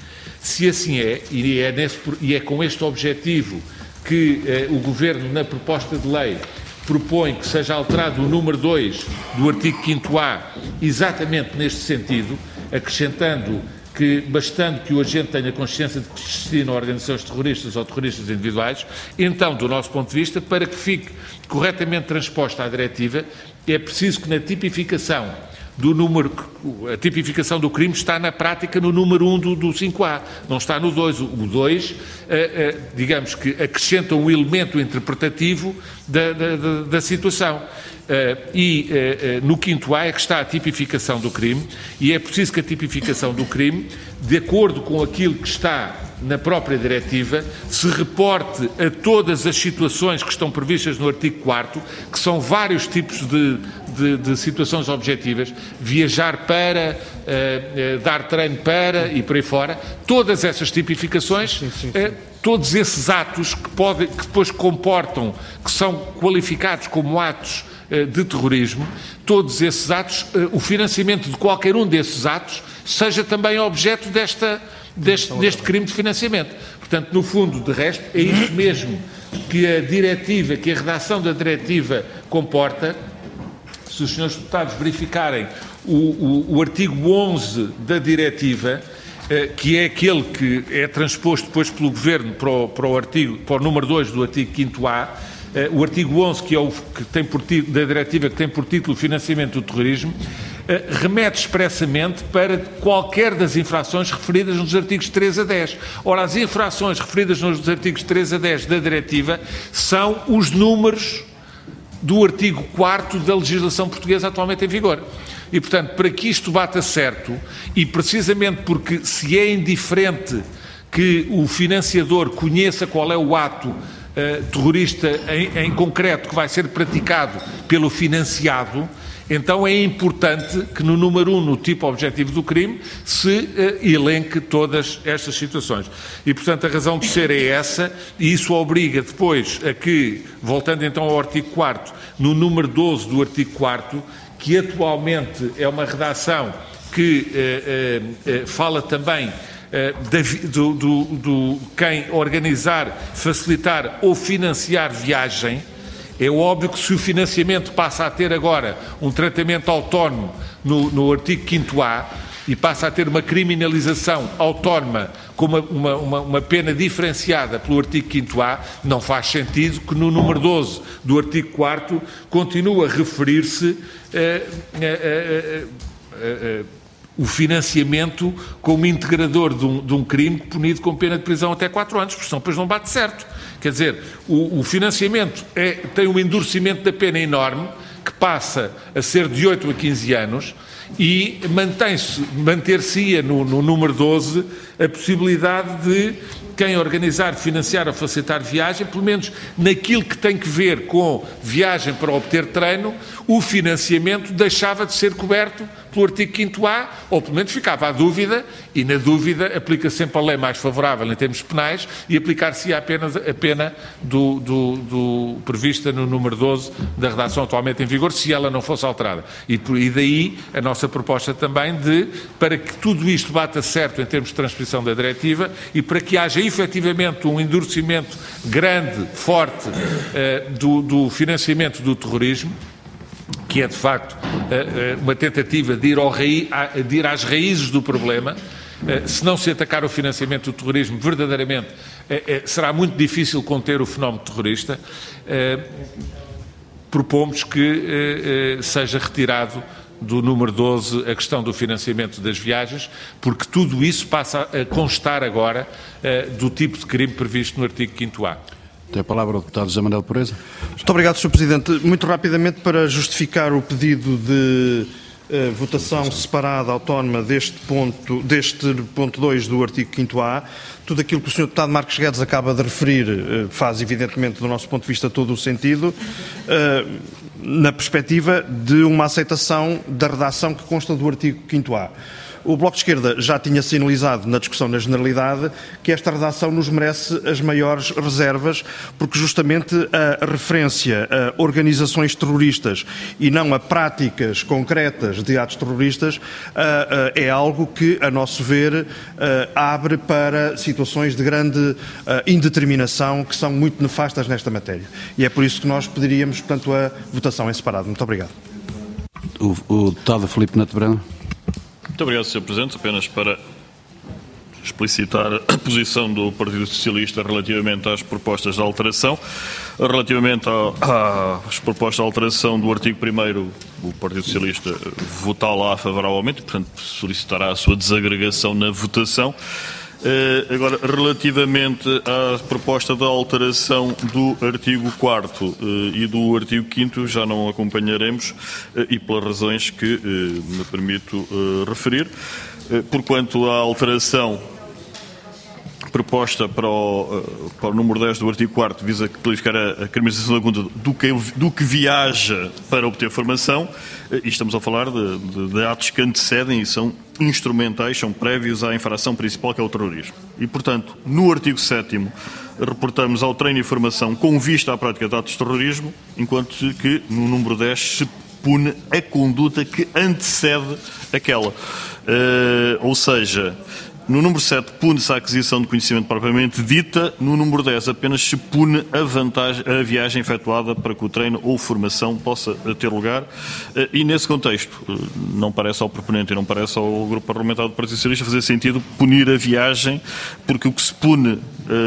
e é com este objetivo que o Governo, na proposta de lei, propõe que seja alterado o número 2 do artigo 5º-A, exatamente neste sentido, acrescentando que, bastando que o agente tenha consciência de que se destina a organizações terroristas ou terroristas individuais, então, do nosso ponto de vista, para que fique corretamente transposta a diretiva, é preciso que na tipificação do número, a tipificação do crime está na prática no número 1 do 5A, não está no 2. O 2, digamos que acrescenta um elemento interpretativo da situação. No 5º-A é que está a tipificação do crime, e é preciso que a tipificação do crime, de acordo com aquilo que está na própria diretiva, se reporte a todas as situações que estão previstas no artigo 4º, que são vários tipos de situações objetivas, viajar para, dar treino para e por aí fora, todas essas tipificações, todos esses atos que depois comportam, que são qualificados como atos de terrorismo, todos esses atos, o financiamento de qualquer um desses atos, seja também objeto deste crime de financiamento. Portanto, no fundo, de resto, é isto mesmo que a diretiva, que a redação da diretiva comporta. Se os senhores deputados verificarem o artigo 11 da diretiva, que é aquele que é transposto depois pelo Governo para o número 2 do artigo 5º-A, o artigo 11, da diretiva, que tem por título Financiamento do Terrorismo, remete expressamente para qualquer das infrações referidas nos artigos 3 a 10. Ora, as infrações referidas nos artigos 3 a 10 da diretiva são os números do artigo 4º da legislação portuguesa atualmente em vigor. E, portanto, para que isto bata certo, e precisamente porque se é indiferente que o financiador conheça qual é o ato terrorista em concreto que vai ser praticado pelo financiado, então é importante que no número 1, no tipo objetivo do crime, se elenque todas estas situações. E, portanto, a razão de ser é essa, e isso obriga depois a que, voltando então ao artigo 4º, no número 12 do artigo 4º, que atualmente é uma redação que fala também do quem organizar, facilitar ou financiar viagem. É óbvio que se o financiamento passa a ter agora um tratamento autónomo no artigo 5º-A e passa a ter uma criminalização autónoma com uma pena diferenciada pelo artigo 5º-A, não faz sentido que no número 12 do artigo 4º continue a referir-se o financiamento como integrador de um crime punido com pena de prisão até 4 anos, porque senão depois não bate certo. Quer dizer, o financiamento tem um endurecimento da pena enorme, que passa a ser de 8 a 15 anos, e manter-se-ia no número 12 a possibilidade de quem organizar, financiar ou facilitar viagem, pelo menos naquilo que tem que ver com viagem para obter treino, o financiamento deixava de ser coberto pelo artigo 5º-A, ou pelo menos ficava à dúvida, e na dúvida aplica sempre a lei mais favorável em termos penais e aplicar-se-ia apenas a pena prevista no número 12 da redação atualmente em vigor, se ela não fosse alterada. E daí a nossa proposta também para que tudo isto bata certo em termos de transposição da diretiva e para que haja efetivamente um endurecimento grande, forte, do financiamento do terrorismo, que é de facto uma tentativa de ir às raízes do problema. Se não se atacar o financiamento do terrorismo, verdadeiramente será muito difícil conter o fenómeno terrorista. Propomos que seja retirado do número 12 a questão do financiamento das viagens, porque tudo isso passa a constar agora do tipo de crime previsto no artigo 5º-A.
Tem a palavra o deputado José Manuel Pureza.
Muito obrigado, Sr. Presidente. Muito rapidamente, para justificar o pedido de votação separada autónoma deste ponto 2 do artigo 5º-A, tudo aquilo que o Sr. deputado Marcos Guedes acaba de referir faz, evidentemente, do nosso ponto de vista, todo o sentido, na perspectiva de uma aceitação da redação que consta do artigo 5º-A. o Bloco de Esquerda já tinha sinalizado na discussão na generalidade que esta redação nos merece as maiores reservas, porque justamente a referência a organizações terroristas e não a práticas concretas de atos terroristas é algo que, a nosso ver, abre para situações de grande indeterminação que são muito nefastas nesta matéria. E é por isso que nós pediríamos, portanto, a votação em separado. Muito obrigado.
O deputado Filipe Neto Brandão.
Muito obrigado, Sr. Presidente. Apenas para explicitar a posição do Partido Socialista relativamente às propostas de alteração. Relativamente às propostas de alteração do artigo 1º, o Partido Socialista votá-la favoravelmente, portanto solicitará a sua desagregação na votação. Agora, relativamente à proposta de alteração do artigo 4º e do artigo 5º, já não acompanharemos e pelas razões que me permito referir. Porquanto a alteração proposta para o número 10 do artigo 4º visa clarificar a criminalização da conduta do que viaja para obter formação, e estamos a falar de atos que antecedem e são instrumentais, são prévios à infração principal, que é o terrorismo. E, portanto, no artigo 7º, reportamos ao treino e formação com vista à prática de atos de terrorismo, enquanto que no número 10 se pune a conduta que antecede aquela. Ou seja, no número 7 pune-se a aquisição de conhecimento propriamente dita, no número 10 apenas se pune a viagem efetuada para que o treino ou formação possa ter lugar. E nesse contexto, não parece ao proponente e não parece ao grupo parlamentar do Partido Socialista fazer sentido punir a viagem, porque o que se pune...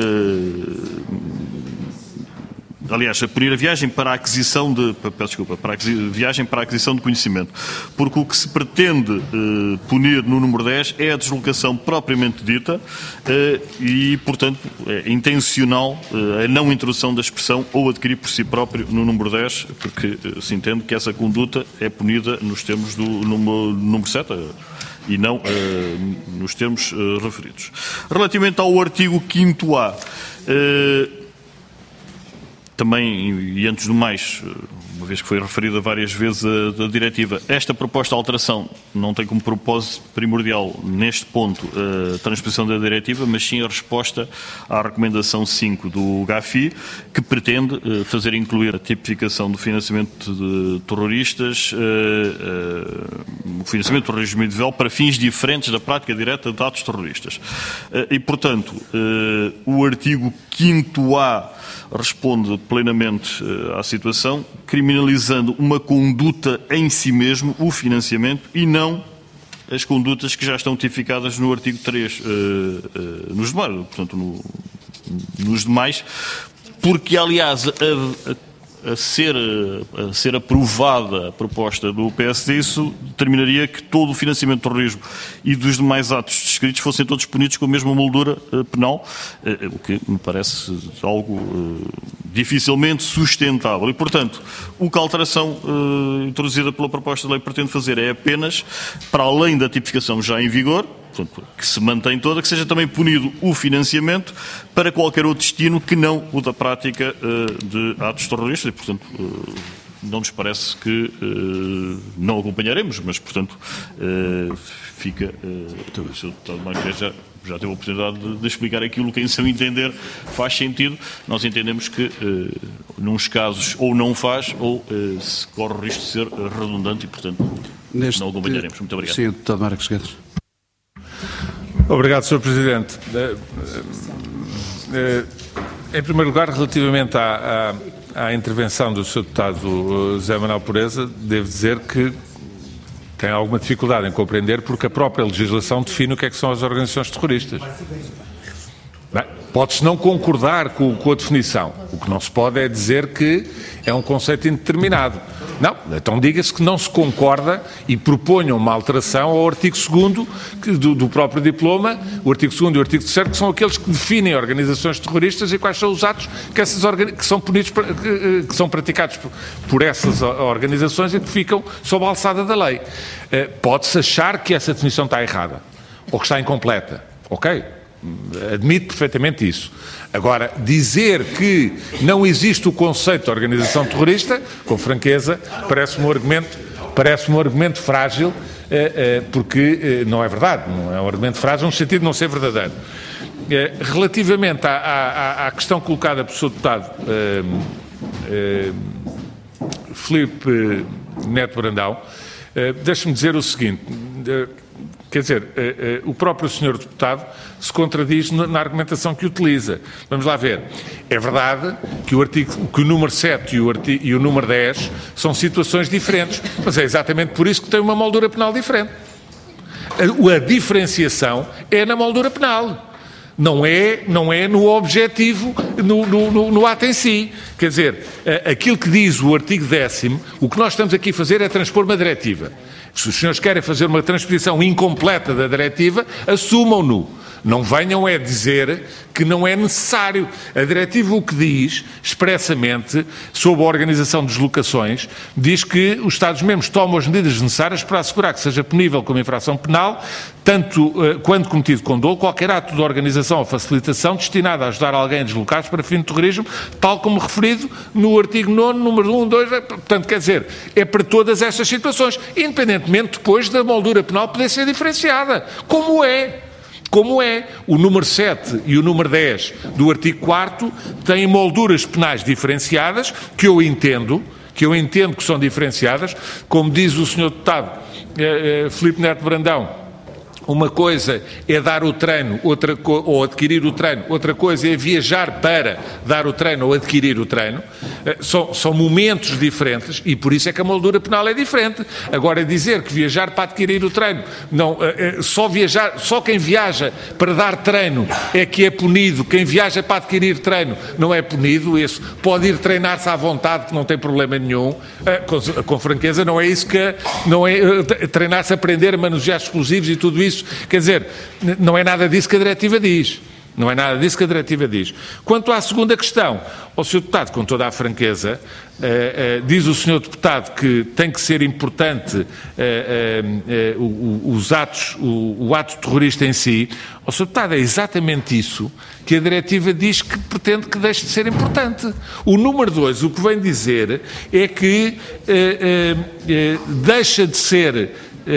Aliás, a punir a viagem para a aquisição de... viagem para a aquisição de conhecimento. Porque o que se pretende punir no número 10 é a deslocação propriamente dita e, portanto, é intencional a não introdução da expressão ou adquirir por si próprio no número 10, porque se entende que essa conduta é punida nos termos do número 7, e não nos termos referidos. Relativamente ao artigo 5º-A, também, e antes do mais, uma vez que foi referida várias vezes a diretiva, esta proposta de alteração não tem como propósito primordial, neste ponto, a transposição da diretiva, mas sim a resposta à recomendação 5 do GAFI, que pretende fazer incluir a tipificação do financiamento de terroristas, o financiamento do terrorismo individual para fins diferentes da prática direta de atos terroristas. E, portanto, o artigo 5º-A responde plenamente à situação, criminalizando uma conduta em si mesmo, o financiamento, e não as condutas que já estão tipificadas no artigo 3, nos demais, portanto, nos demais, porque, aliás, a ser aprovada a proposta do PSD, isso determinaria que todo o financiamento do terrorismo e dos demais atos descritos fossem todos punidos com a mesma moldura penal, o que me parece algo dificilmente sustentável. E, portanto, o que a alteração introduzida pela proposta de lei pretende fazer é apenas, para além da tipificação já em vigor, portanto, que se mantém toda, que seja também punido o financiamento para qualquer outro destino que não o da prática de atos terroristas e, portanto, não nos parece que não acompanharemos, mas, portanto, fica... o Sr. Deputado Marques já teve a oportunidade de explicar aquilo que, em seu entender, faz sentido. Nós entendemos que, nos casos, ou não faz, ou se corre o risco de ser redundante e, portanto, não acompanharemos. Muito obrigado.
Sim, Deputado Marques Guedes.
Obrigado, Sr. Presidente. Em primeiro lugar, relativamente à intervenção do Sr. Deputado José Manuel Pureza, devo dizer que tem alguma dificuldade em compreender porque a própria legislação define o que são as organizações terroristas. Pode-se não concordar com a definição. O que não se pode é dizer que é um conceito indeterminado. Não, então diga-se que não se concorda e proponham uma alteração ao artigo 2º do próprio diploma, o artigo 2º e o artigo 3º, que são aqueles que definem organizações terroristas e quais são os atos que são punidos, que são praticados por essas organizações e que ficam sob a alçada da lei. Pode-se achar que essa definição está errada ou que está incompleta. Ok? Admito perfeitamente isso. Agora, dizer que não existe o conceito de organização terrorista, com franqueza, parece-me um argumento parece um argumento frágil, porque não é verdade, não é um argumento frágil no sentido de não ser verdadeiro. Relativamente à questão colocada pelo Sr. Deputado Filipe Neto Brandão, deixe-me dizer o seguinte, quer dizer, o próprio Sr. Deputado se contradiz na argumentação que utiliza. Vamos lá ver. É verdade que o número 7 e o número 10 são situações diferentes, mas é exatamente por isso que tem uma moldura penal diferente. A diferenciação é na moldura penal. Não é no objetivo, no ato em si. Quer dizer, aquilo que diz o artigo 10º, o que nós estamos aqui a fazer é transpor uma diretiva. Se os senhores querem fazer uma transposição incompleta da diretiva, assumam-no. Não venham dizer que não é necessário. A diretiva o que diz, expressamente, sobre a organização de deslocações, diz que os Estados-membros tomam as medidas necessárias para assegurar que seja punível como infração penal, tanto quando cometido com dolo, qualquer ato de organização ou facilitação destinado a ajudar alguém a deslocar-se para fim de terrorismo, tal como referido no artigo 9º, número 1, 2, portanto, quer dizer, é para todas estas situações, independentemente depois da moldura penal poder ser diferenciada, como é. O número 7 e o número 10 do artigo 4º têm molduras penais diferenciadas, que eu entendo que são diferenciadas, como diz o Sr. Deputado Filipe Neto Brandão. Uma coisa é dar o treino, ou adquirir o treino, outra coisa é viajar para dar o treino ou adquirir o treino. São momentos diferentes e por isso é que a moldura penal é diferente. Agora, dizer que viajar para adquirir o treino, não, só quem viaja para dar treino é que é punido, quem viaja para adquirir treino não é punido, esse pode ir treinar-se à vontade, que não tem problema nenhum, com franqueza, não é isso que, não é treinar-se a aprender a manusear explosivos e tudo isso. Quer dizer, não é nada disso que a diretiva diz. Não é nada disso que a diretiva diz. Quanto à segunda questão, ao Sr. Deputado, com toda a franqueza, diz o Sr. Deputado que tem que ser importante o ato terrorista em si. Ao Sr. Deputado, é exatamente isso que a diretiva diz que pretende que deixe de ser importante. O número 2, o que vem dizer é que deixa de ser...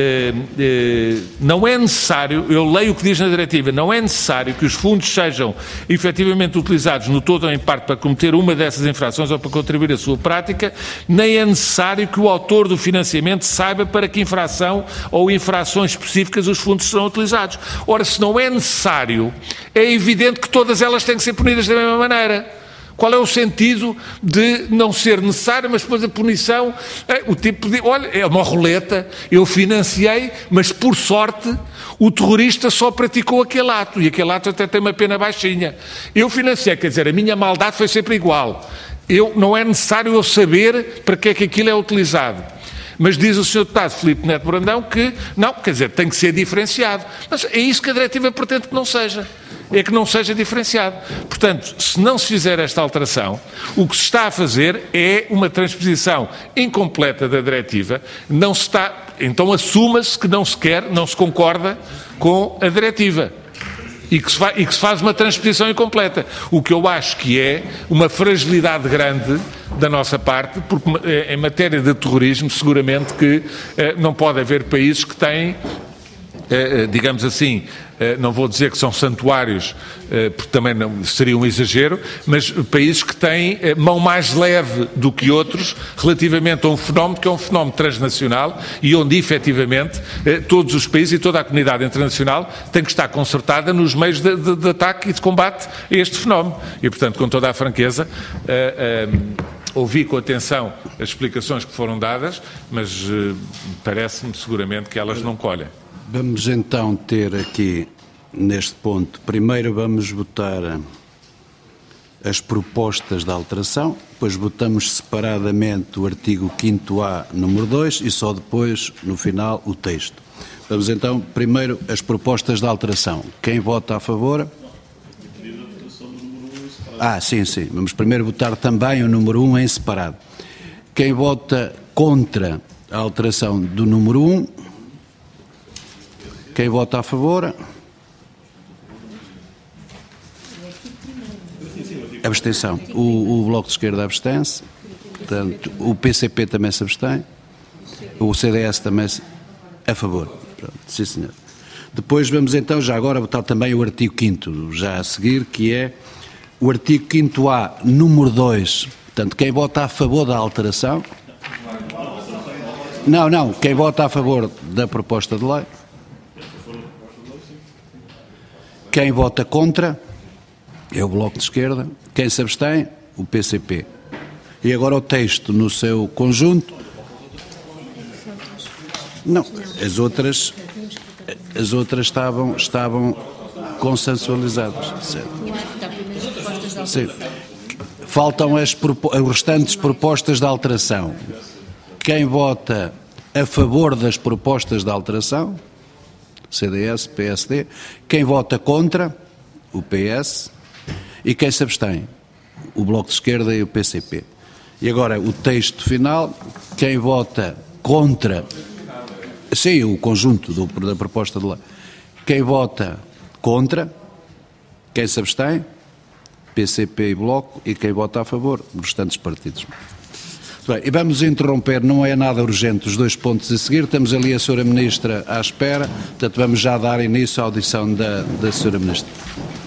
não é necessário, eu leio o que diz na diretiva, não é necessário que os fundos sejam efetivamente utilizados no todo ou em parte para cometer uma dessas infrações ou para contribuir à sua prática, nem é necessário que o autor do financiamento saiba para que infração ou infrações específicas os fundos serão utilizados. Ora, se não é necessário, é evidente que todas elas têm que ser punidas da mesma maneira. Qual é o sentido de não ser necessário, mas depois a punição, o tipo de, olha, é uma roleta, eu financiei, mas por sorte o terrorista só praticou aquele ato, e aquele ato até tem uma pena baixinha. Eu financiei, quer dizer, a minha maldade foi sempre igual. Não é necessário eu saber para que é que aquilo é utilizado. Mas diz o Sr. Deputado Filipe Neto Brandão que, não, quer dizer, tem que ser diferenciado. Mas é isso que a diretiva pretende que não seja. É que não seja diferenciado. Portanto, se não se fizer esta alteração, o que se está a fazer é uma transposição incompleta da diretiva. Não se está, então assuma-se que não se quer, não se concorda com a diretiva. E que se faz uma transposição incompleta. O que eu acho que é uma fragilidade grande da nossa parte, porque em matéria de terrorismo, seguramente que não pode haver países que têm, digamos assim, não vou dizer que são santuários, porque também não seria um exagero, mas países que têm mão mais leve do que outros relativamente a um fenómeno que é um fenómeno transnacional e onde, efetivamente, todos os países e toda a comunidade internacional tem que estar concertada nos meios de ataque e de combate a este fenómeno. E, portanto, com toda a franqueza, ouvi com atenção as explicações que foram dadas, mas parece-me seguramente que elas não colhem.
Vamos então ter aqui, neste ponto, primeiro vamos votar as propostas de alteração, depois votamos separadamente o artigo 5º-A, número 2, e só depois, no final, o texto. Vamos então, primeiro, as propostas de alteração. Quem vota a favor? Sim. Vamos primeiro votar também o número 1 em separado. Quem vota contra a alteração do número 1? Quem vota a favor? Abstenção. O Bloco de Esquerda abstém-se. Portanto, o PCP também se abstém. O CDS também a favor. Pronto, sim, senhor. Depois vamos então já agora votar também o artigo 5º, já a seguir, que é o artigo 5º-A, número 2. Portanto, quem vota a favor da alteração... Não, quem vota a favor da proposta de lei... Quem vota contra é o Bloco de Esquerda. Quem se abstém, o PCP. E agora o texto no seu conjunto. Não, as outras estavam consensualizadas. Certo. Sim. Faltam as restantes propostas de alteração. Quem vota a favor das propostas de alteração, CDS, PSD. Quem vota contra, o PS. E quem se abstém, o Bloco de Esquerda e o PCP. E agora o texto final, quem vota contra, sim, o conjunto da proposta de lei. Quem vota contra, quem se abstém, PCP e Bloco, e quem vota a favor, os restantes partidos. Bem, e vamos interromper, não é nada urgente, os 2 pontos a seguir. Temos ali a Sra. Ministra à espera, portanto vamos já dar início à audição da Sra. Ministra.